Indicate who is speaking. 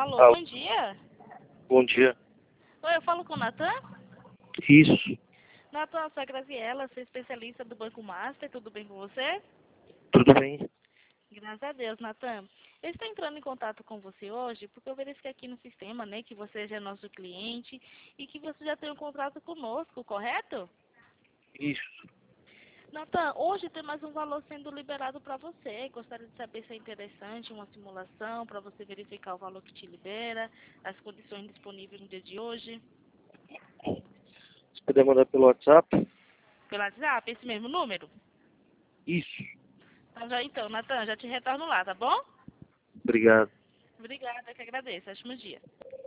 Speaker 1: Alô,
Speaker 2: Alô.
Speaker 1: bom dia.
Speaker 2: Bom dia.
Speaker 1: Oi, eu falo com o Natan?
Speaker 2: Isso.
Speaker 1: Natan, sou a Graziela, sou especialista do Banco Master, tudo bem com você?
Speaker 2: Tudo bem?
Speaker 1: Graças a Deus, Natan. Eu estou entrando em contato com você hoje porque eu verifiquei aqui no sistema, né, que você já é nosso cliente e que você já tem um contrato conosco, correto?
Speaker 2: Isso.
Speaker 1: Natan, hoje tem mais um valor sendo liberado para você. Gostaria de saber se é interessante uma simulação para você verificar o valor que te libera, as condições disponíveis no dia de hoje.
Speaker 2: Se puder mandar pelo WhatsApp?
Speaker 1: Pelo WhatsApp, esse mesmo número?
Speaker 2: Isso.
Speaker 1: Então, Natan, já te retorno lá, tá bom?
Speaker 2: Obrigado.
Speaker 1: Obrigada, que agradeço. Ótimo dia.